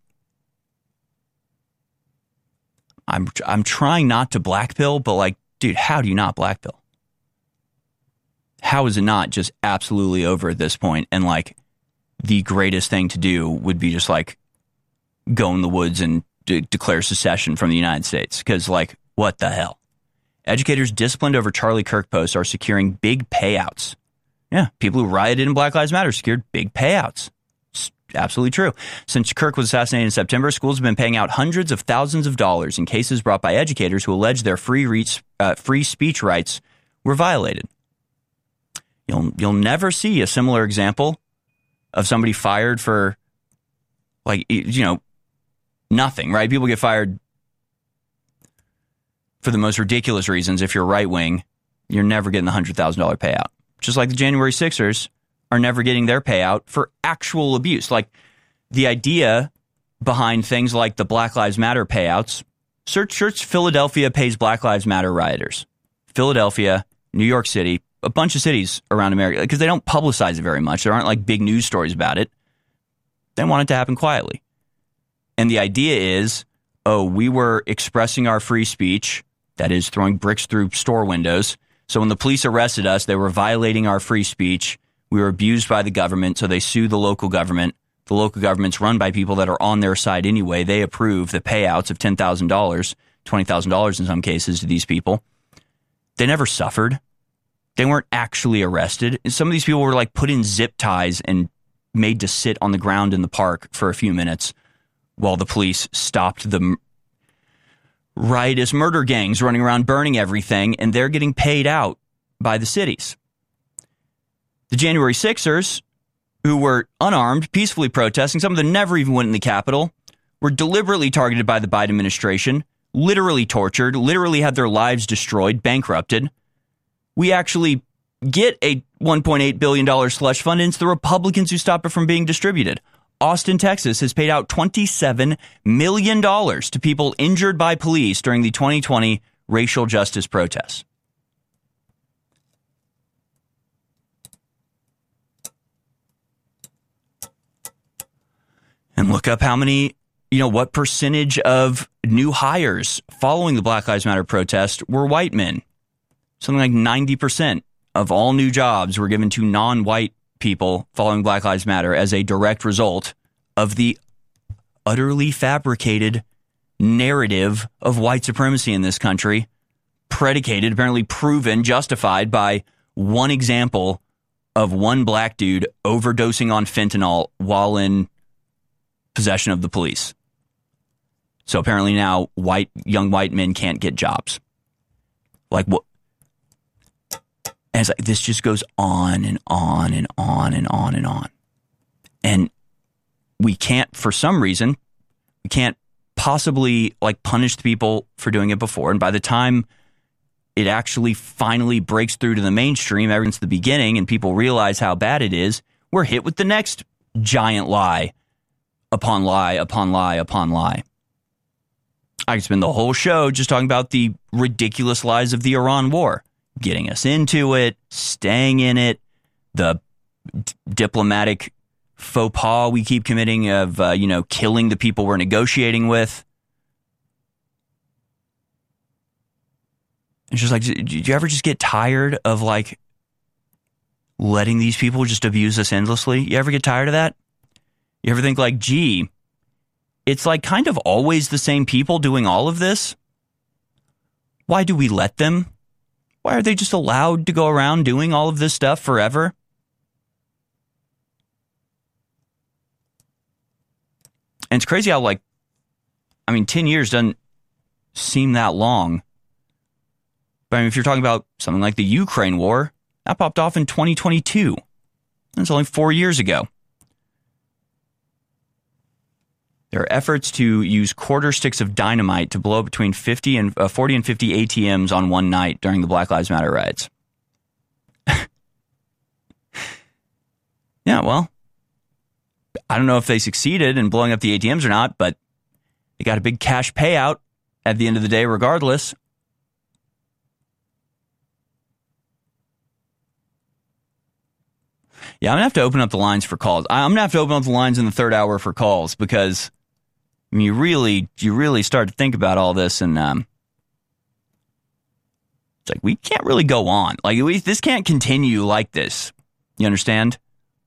I'm trying not to blackpill, but dude, how do you not blackpill? How is it not just absolutely over at this point? And the greatest thing to do would be just go in the woods and declare secession from the United States. Because what the hell? Educators disciplined over Charlie Kirk posts are securing big payouts. Yeah, people who rioted in Black Lives Matter secured big payouts. It's absolutely true. Since Kirk was assassinated in September, schools have been paying out hundreds of thousands of dollars in cases brought by educators who allege their free speech rights were violated. You'll never see a similar example of somebody fired for nothing, right? People get fired for the most ridiculous reasons. If you're right wing, you're never getting the $100,000 payout. Just like the January Sixers are never getting their payout for actual abuse. The idea behind things like the Black Lives Matter payouts. Search Philadelphia pays Black Lives Matter rioters. Philadelphia, New York City, a bunch of cities around America, because they don't publicize it very much. There aren't like big news stories about it. They want it to happen quietly. And the idea is, we were expressing our free speech, that is throwing bricks through store windows. So when the police arrested us, they were violating our free speech. We were abused by the government, so they sued the local government. The local government's run by people that are on their side anyway. They approve the payouts of $10,000, $20,000 in some cases to these people. They never suffered. They weren't actually arrested. And some of these people were like put in zip ties and made to sit on the ground in the park for a few minutes while the police stopped the riotous murder gangs running around burning everything, and they're getting paid out by the cities. The January 6ers, who were unarmed, peacefully protesting, some of them never even went in the Capitol, were deliberately targeted by the Biden administration, literally tortured, literally had their lives destroyed, bankrupted. We actually get a $1.8 billion slush fund, and it's the Republicans who stop it from being distributed. Austin, Texas has paid out $27 million to people injured by police during the 2020 racial justice protests. And look up how many, what percentage of new hires following the Black Lives Matter protest were white men. Something like 90% of all new jobs were given to non-white people following Black Lives Matter as a direct result of the utterly fabricated narrative of white supremacy in this country, predicated, apparently proven, justified by one example of one black dude overdosing on fentanyl while in possession of the police. So apparently now young white men can't get jobs. Like what? And it's like, this just goes on and on and on and on and on. And we can't, for some reason, we can't possibly punish the people for doing it before. And by the time it actually finally breaks through to the mainstream, ever since the beginning, and people realize how bad it is, we're hit with the next giant lie upon lie upon lie upon lie. I could spend the whole show just talking about the ridiculous lies of the Iran war. Getting us into it, staying in it, the diplomatic faux pas we keep committing of, killing the people we're negotiating with. It's just like, do you ever just get tired of letting these people just abuse us endlessly? You ever get tired of that? You ever think gee, it's kind of always the same people doing all of this? Why do we let them? Why are they just allowed to go around doing all of this stuff forever? And it's crazy how 10 years doesn't seem that long. But if you're talking about something like the Ukraine war, that popped off in 2022. That's only 4 years ago. There are efforts to use quarter sticks of dynamite to blow between 40 and 50 ATMs on one night during the Black Lives Matter riots. Yeah, well, I don't know if they succeeded in blowing up the ATMs or not, but they got a big cash payout at the end of the day regardless. Yeah, I'm going to have to open up the lines for calls. I'm going to have to open up the lines in the third hour for calls because you really start to think about all this, and it's we can't really go on. This can't continue like this. You understand?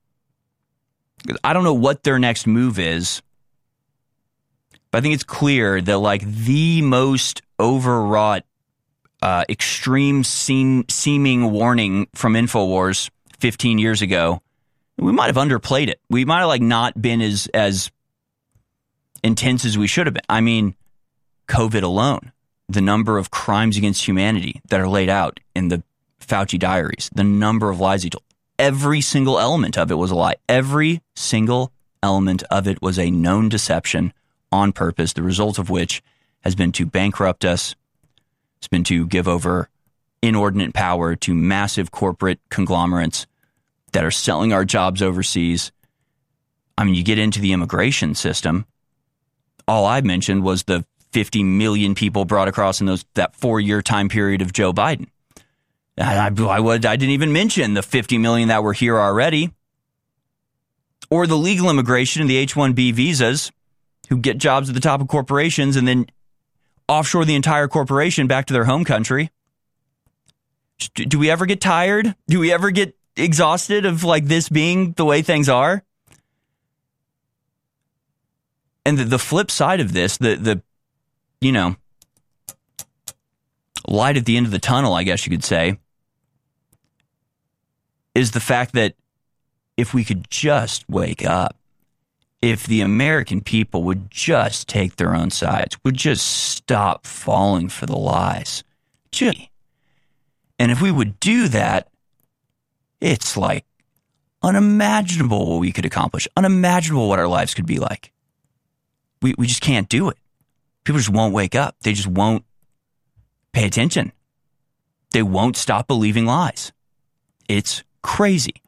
I don't know what their next move is, but I think it's clear that the most overwrought, extreme seeming warning from InfoWars 15 years ago, we might have underplayed it. We might have not been as intense as we should have been. I mean, COVID alone, the number of crimes against humanity that are laid out in the Fauci diaries, the number of lies he told, every single element of it was a lie. Every single element of it was a known deception on purpose, the result of which has been to bankrupt us. It's been to give over inordinate power to massive corporate conglomerates that are selling our jobs overseas. I mean, you get into the immigration system. all I mentioned was the 50 million people brought across in that 4-year time period of Joe Biden. I didn't even mention the 50 million that were here already, or the legal immigration and the H-1B visas who get jobs at the top of corporations and then offshore the entire corporation back to their home country. Do we ever get tired? Do we ever get exhausted of like this being the way things are? And the flip side of this, the light at the end of the tunnel, I guess you could say, is the fact that if we could just wake up, if the American people would just take their own sides, would just stop falling for the lies. And if we would do that, it's like unimaginable what we could accomplish, unimaginable what our lives could be like. We just can't do it. People just won't wake up. They just won't pay attention. They won't stop believing lies. It's crazy.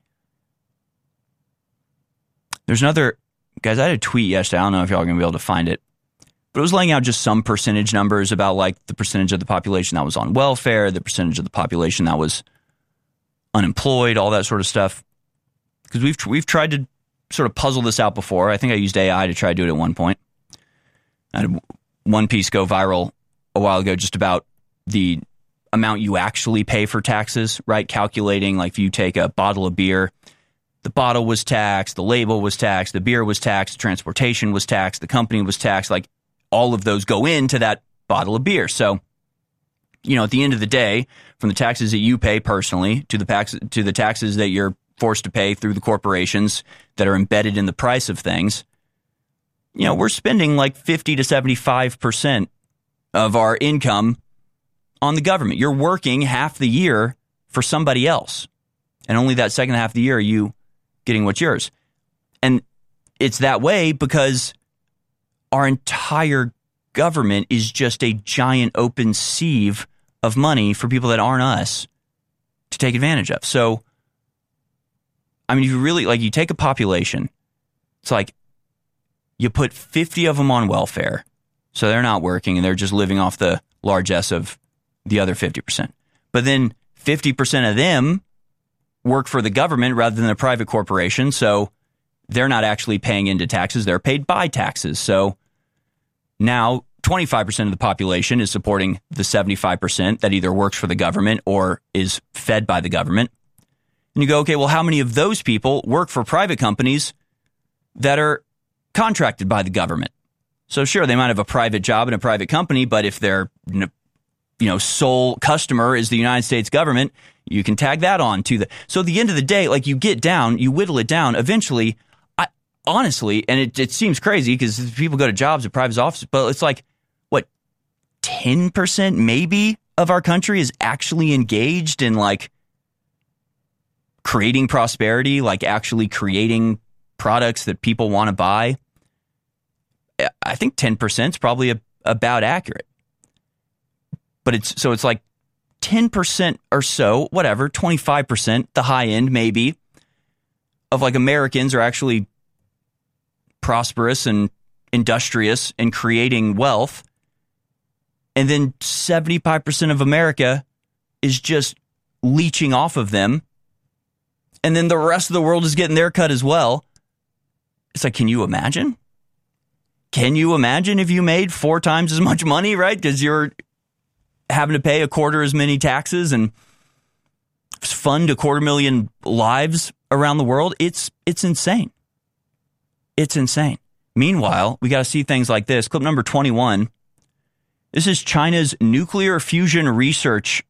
There's another, guys, I had a tweet yesterday. I don't know if y'all are going to be able to find it, but it was laying out just some percentage numbers about like the percentage of the population that was on welfare, the percentage of the population that was unemployed, all that sort of stuff. Because we've tried to sort of puzzle this out before. I think I used AI to try to do it at one point. I had one piece go viral a while ago just about the amount you actually pay for taxes, right? Calculating, like if you take a bottle of beer, the bottle was taxed, the label was taxed, the beer was taxed, the transportation was taxed, the company was taxed, like all of those go into that bottle of beer. So, at the end of the day, from the taxes that you pay personally to the taxes that you're forced to pay through the corporations that are embedded in the price of things, we're spending like 50 to 75% of our income on the government. You're working half the year for somebody else. And only that second half of the year are you getting what's yours. And it's that way because our entire government is just a giant open sieve of money for people that aren't us to take advantage of. So, I mean, if you really, like, you take a population, it's like you put 50 of them on welfare, so they're not working and they're just living off the largesse of the other 50%. But then 50% of them work for the government rather than a private corporation, so they're not actually paying into taxes. They're paid by taxes. So now 25% of the population is supporting the 75% that either works for the government or is fed by the government. And you go, okay, well, how many of those people work for private companies that are contracted by the government? So sure, they might have a private job in a private company, but if their sole customer is the United States government, you can tag that on to the. So at the end of the day, like you whittle it down. Eventually, honestly, and it seems crazy because people go to jobs at private offices, but it's like, what, 10% maybe of our country is actually engaged in like creating prosperity, like actually creating products that people want to buy. I think 10% is probably about accurate. But it's like 10% or so, whatever, 25%, the high end maybe, of like Americans are actually prosperous and industrious and creating wealth. And then 75% of America is just leeching off of them. And then the rest of the world is getting their cut as well. It's like, can you imagine? Can you imagine if you made 4 times as much money, right? Because you're having to pay a quarter as many taxes and fund 250,000 lives around the world. It's insane. It's insane. Meanwhile, we got to see things like this. Clip number 21. This is China's nuclear fusion research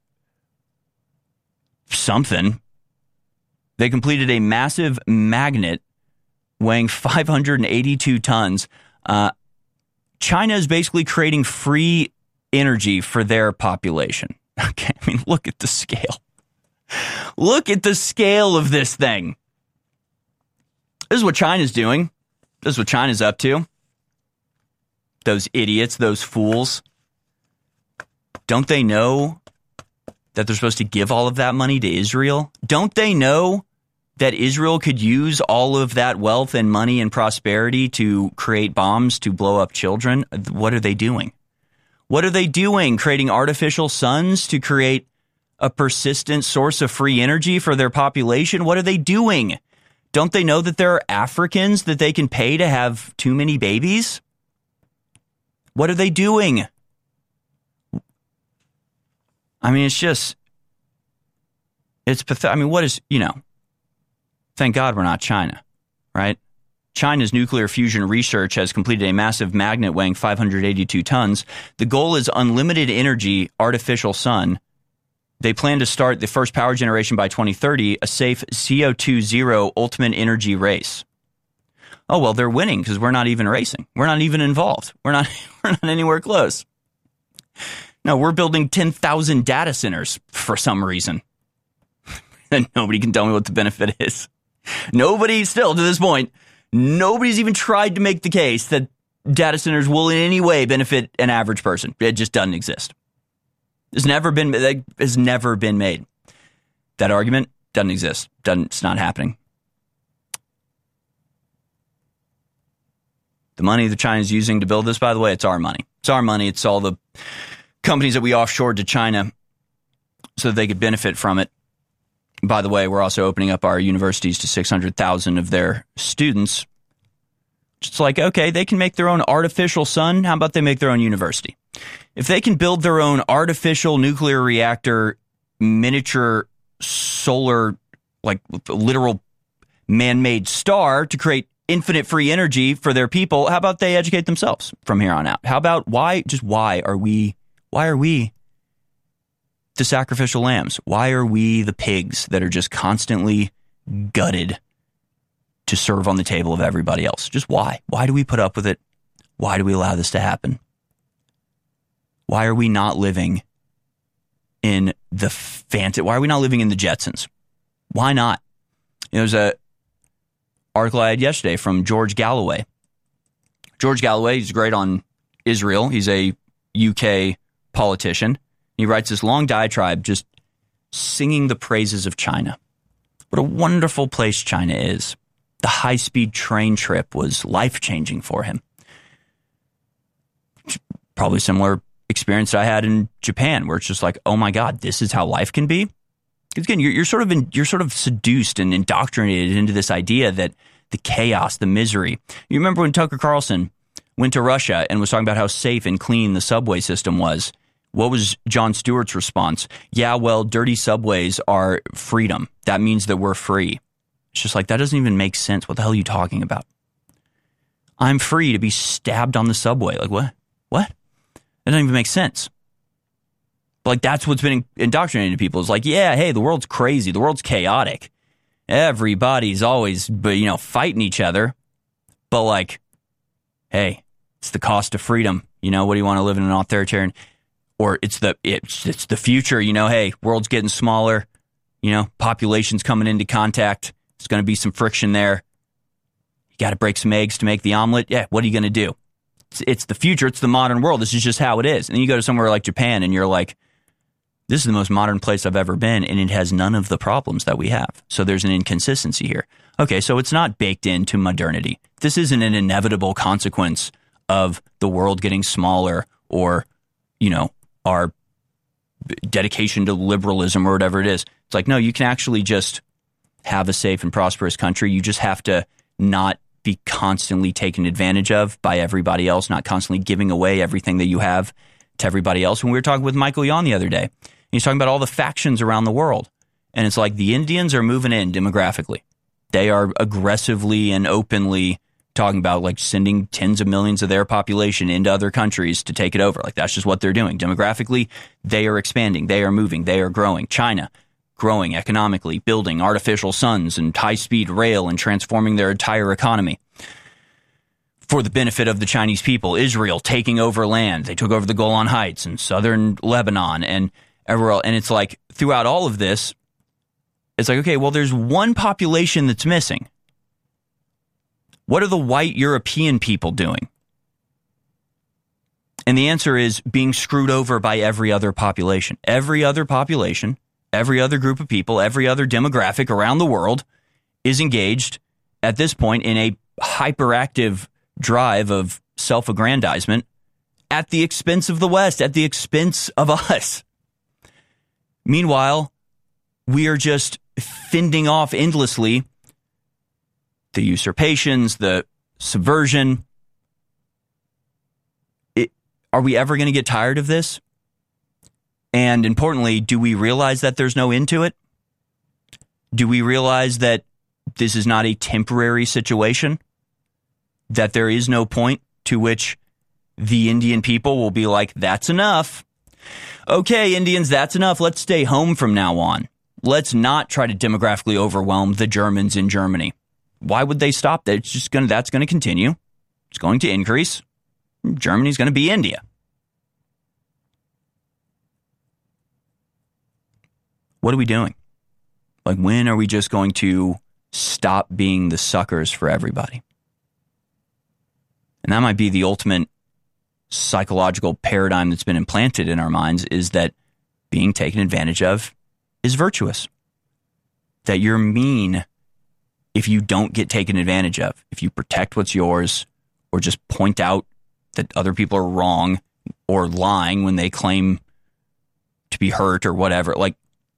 something. They completed a massive magnet weighing 582 tons. China is basically creating free energy for their population. Okay, I mean, look at the scale. Look at the scale of this thing. This is what China's doing. This is what China's up to. Those idiots, those fools. Don't they know that they're supposed to give all of that money to Israel? Don't they know that Israel could use all of that wealth and money and prosperity to create bombs to blow up children? What are they doing? What are they doing? Creating artificial suns to create a persistent source of free energy for their population? What are they doing? Don't they know that there are Africans that they can pay to have too many babies? What are they doing? I mean, it's pathetic. I mean, what is, thank God we're not China, right? China's nuclear fusion research has completed a massive magnet weighing 582 tons. The goal is unlimited energy, artificial sun. They plan to start the first power generation by 2030, a safe CO2 zero ultimate energy race. Oh, well, they're winning because we're not even racing. We're not even involved. We're not anywhere close. No, we're building 10,000 data centers for some reason. And nobody can tell me what the benefit is. Nobody, still to this point, nobody's even tried to make the case that data centers will in any way benefit an average person. It just doesn't exist. It's never been made. That argument doesn't exist. It's not happening. The money that China's using to build this, by the way, it's our money. It's our money. It's all the companies that we offshored to China so that they could benefit from it. By the way, we're also opening up our universities to 600,000 of their students. It's like, okay, they can make their own artificial sun. How about they make their own university? If they can build their own artificial nuclear reactor, miniature solar, like literal man-made star to create infinite free energy for their people, how about they educate themselves from here on out? How about why are we the sacrificial lambs? Why are we the pigs that are just constantly gutted to serve on the table of everybody else? Just why? Why do we put up with it? Why do we allow this to happen? Why are we not living in the fantasy? Why are we not living in the Jetsons? Why not? There's a article I had yesterday from George Galloway. George Galloway, he's great on Israel. He's a UK politician. He writes this long diatribe just singing the praises of China. What a wonderful place China is. The high-speed train trip was life-changing for him. Probably similar experience I had in Japan, where it's just like, oh my God, this is how life can be. Again, you're sort of seduced and indoctrinated into this idea that the chaos, the misery. You remember when Tucker Carlson went to Russia and was talking about how safe and clean the subway system was? What was Jon Stewart's response? Yeah, well, dirty subways are freedom. That means that we're free. It's just like, that doesn't even make sense. What the hell are you talking about? I'm free to be stabbed on the subway. Like, what? What? It doesn't even make sense. But like, that's what's been indoctrinated to people. It's like, yeah, hey, the world's crazy. The world's chaotic. Everybody's always, fighting each other. But like, hey, it's the cost of freedom. What do you want to live in an authoritarian? Or it's the future. Hey, world's getting smaller. Population's coming into contact. There's going to be some friction there. You got to break some eggs to make the omelet. Yeah, what are you going to do? It's the future. It's the modern world. This is just how it is. And then you go to somewhere like Japan and you're like, this is the most modern place I've ever been, and it has none of the problems that we have. So there's an inconsistency here. Okay, so it's not baked into modernity. This isn't an inevitable consequence of the world getting smaller or, our dedication to liberalism or whatever it is. It's like, no, you can actually just have a safe and prosperous country. You just have to not be constantly taken advantage of by everybody else, not constantly giving away everything that you have to everybody else. When we were talking with Michael Yon the other day, he's talking about all the factions around the world. And it's like the Indians are moving in demographically. They are aggressively and openly talking about like sending tens of millions of their population into other countries to take it over. Like that's just what they're doing. Demographically, they are expanding. They are moving. They are growing. China, growing economically, building artificial suns and high-speed rail and transforming their entire economy for the benefit of the Chinese people. Israel taking over land. They took over the Golan Heights and southern Lebanon and everywhere else. And it's like throughout all of this, it's like, okay, well, there's one population that's missing. What are the white European people doing? And the answer is being screwed over by every other population. Every other population, every other group of people, every other demographic around the world is engaged at this point in a hyperactive drive of self-aggrandizement at the expense of the West, at the expense of us. Meanwhile, we are just fending off endlessly the usurpations, the subversion. Are we ever going to get tired of this? And importantly, do we realize that there's no end to it? Do we realize that this is not a temporary situation? That there is no point to which the Indian people will be like, that's enough. Okay, Indians, that's enough. Let's stay home from now on. Let's not try to demographically overwhelm the Germans in Germany. Why would they stop that? That's going to continue. It's going to increase. Germany's going to be India. What are we doing? Like, when are we just going to stop being the suckers for everybody? And that might be the ultimate psychological paradigm that's been implanted in our minds, is that being taken advantage of is virtuous. That you're mean if you don't get taken advantage of. If you protect what's yours, or just point out that other people are wrong or lying when they claim to be hurt or whatever. Like,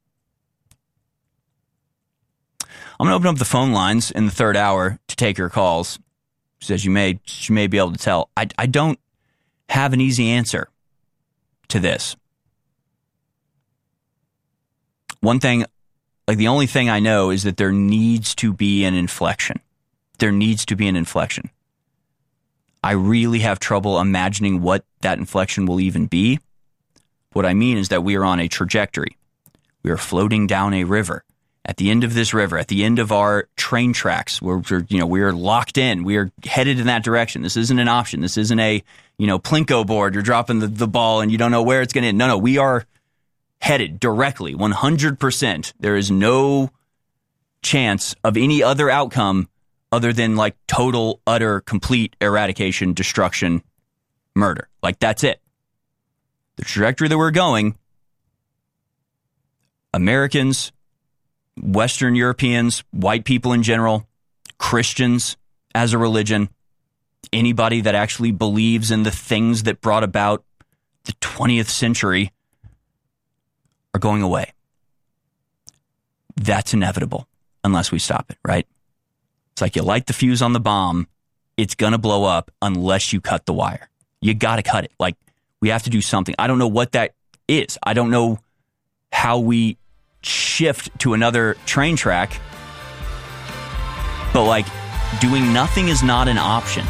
I'm going to open up the phone lines in the third hour to take your calls. As you may be able to tell, I don't have an easy answer to this. One thing, like the only thing I know is that there needs to be an inflection. There needs to be an inflection. I really have trouble imagining what that inflection will even be. What I mean is that we are on a trajectory. We are floating down a river. At the end of this river, at the end of our train tracks, we're locked in. We are headed in that direction. This isn't an option. This isn't a, Plinko board. You're dropping the ball and you don't know where it's going to end. No, we are headed directly, 100%. There is no chance of any other outcome other than like total, utter, complete eradication, destruction, murder. Like, that's it. The trajectory that we're going, Americans, Western Europeans, white people in general, Christians as a religion, anybody that actually believes in the things that brought about the 20th century are going away. That's inevitable unless we stop it, right? It's like you light the fuse on the bomb, it's going to blow up unless you cut the wire. You got to cut it. Like, we have to do something. I don't know what that is. I don't know how we shift to another train track, but like, doing nothing is not an option.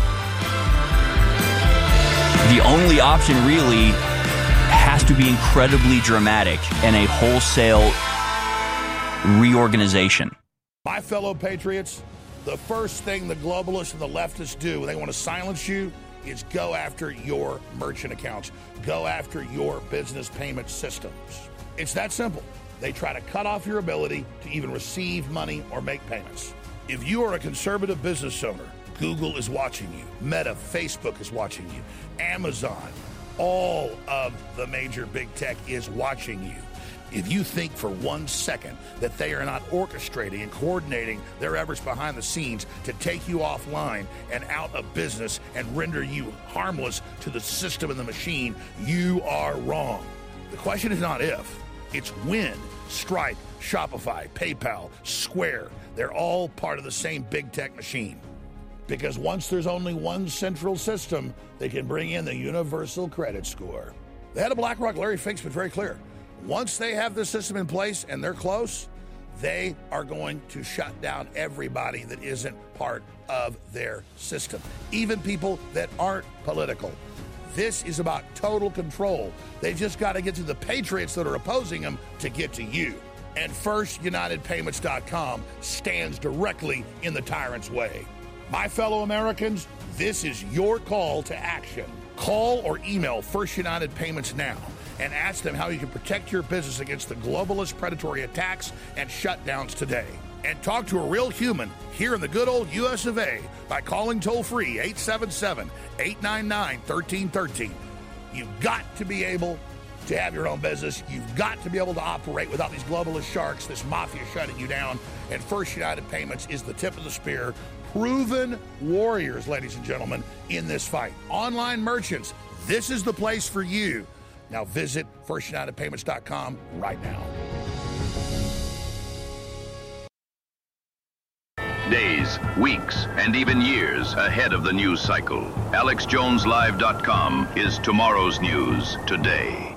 The only option really has to be incredibly dramatic and a wholesale reorganization. My fellow patriots, the first thing the globalists and the leftists do when they want to silence you is go after your merchant accounts, go after your business payment systems. It's that simple. They try to cut off your ability to even receive money or make payments. If you are a conservative business owner, Google is watching you. Meta, Facebook is watching you. Amazon, all of the major big tech is watching you. If you think for 1 second that they are not orchestrating and coordinating their efforts behind the scenes to take you offline and out of business and render you harmless to the system and the machine, you are wrong. The question is not if, it's when. Stripe, Shopify, PayPal, Square, they're all part of the same big tech machine. Because once there's only one central system, they can bring in the universal credit score. The head of BlackRock, Larry Fink's been very clear. Once they have the system in place and they're close, they are going to shut down everybody that isn't part of their system, even people that aren't political. This is about total control. They've just got to get to the patriots that are opposing them to get to you. And FirstUnitedPayments.com stands directly in the tyrant's way. My fellow Americans, this is your call to action. Call or email First United Payments now and ask them how you can protect your business against the globalist predatory attacks and shutdowns today. And talk to a real human here in the good old US of A by calling toll-free 877-899-1313. You've got to be able to have your own business. You've got to be able to operate without these globalist sharks, this mafia shutting you down. And First United Payments is the tip of the spear. Proven warriors, ladies and gentlemen, in this fight. Online merchants, this is the place for you. Now visit firstunitedpayments.com right now. Days, weeks, and even years ahead of the news cycle. AlexJonesLive.com is tomorrow's news today.